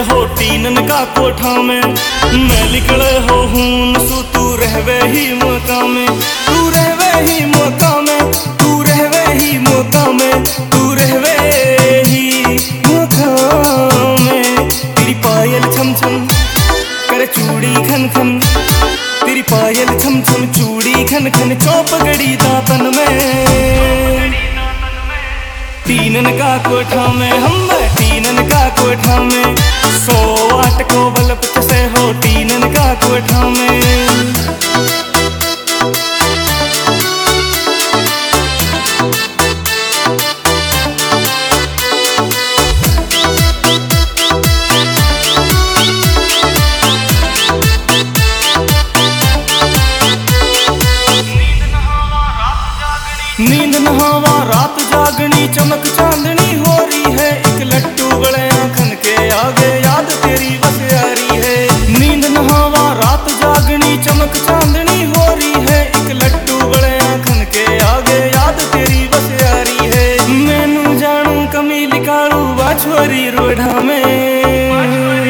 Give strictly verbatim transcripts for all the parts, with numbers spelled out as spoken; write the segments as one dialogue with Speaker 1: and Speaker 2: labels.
Speaker 1: हो टीनन का कोठा में। मैं लिखड़े हो हून सु तू रहवे ही मौका में, तू रहवे ही मौका में, तू रहवे ही मौका में, तू रहवे ही मौका में। तेरी पायल छम छम करे चूड़ी खन खन, तेरी पायल छम छम चूड़ी खन खन चौप गड़ी दातन में। टीनन का कोठा में हम टीनन का कोठा में, सौ वाट को बल्ब से हो टीनन का कोठा में। नींद नहावा रात जागनी, चमक चांदनी हो रही है। एक लट्टू बड़े आंखन के आगे याद तेरी बस यारी है। नींद नहावा रात जागनी, चमक चांदनी हो रही है। एक लट्टू बड़े आंखन के आगे याद तेरी बस यारी है। मैनू जानू कमी लिकाड़ू बाछोरी रोढ़ा में,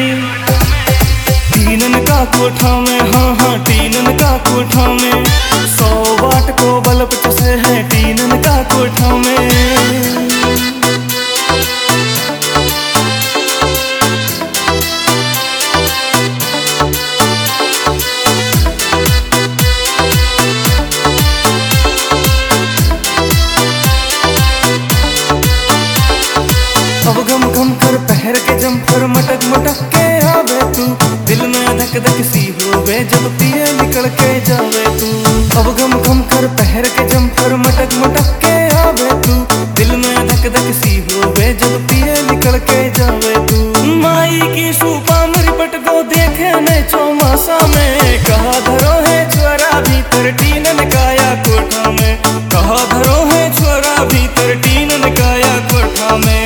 Speaker 1: टीनन का कोठा में, हाँ हाँ टीनन का कोठा में। सौ वाट को बल्ब से है टीनन का कोठा में। अब गम गम कर पहर के जम्फर मटक मटक के आवे तू, दिल में धक धक सी होवे जब पिए निकल के जावे तू। अब गम गम कर पहर के जम्फर मटक मटक के आवे तू, दिल में धक धक सी होवे जब पिए निकल के जावे तू। माई की सूपा मरिपट को देखे ने चौमासा में, कहा धरो है छोरा भीतर टीनन काया कोठा में, कहा धरो है छोरा भीतर टीनन काया कोठा में।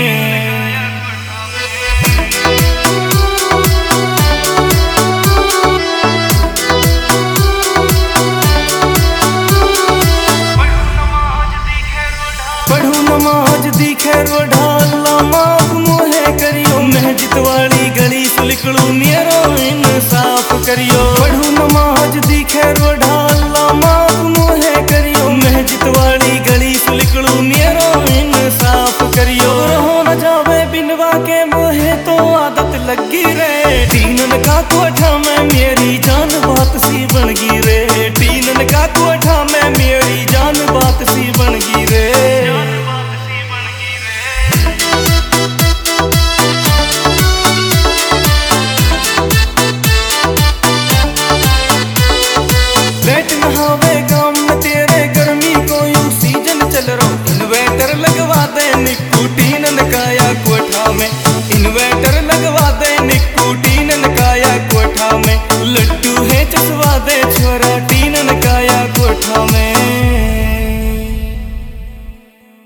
Speaker 1: नमाज दिखे रोढ़ा अल्लाह माफ मोहे करियो, महजिद वाली गली सुलिकड़ू मेरो इंसाफ करियो। पढ़ू नमाज दिखे रोढ़ा अल्लाह माफ मोहे करियो, महजिद वाली गली सुलिकड़ू मेरो इंसाफ करियो। रहो न जावे बिनवा के मोहे तो आदत लगी रे, टीनन का कोठा में मेरी जान बात सी बन गई रे। टीनन का कोठा में मेरी जान बात सी बन गई रे। लेट नहावे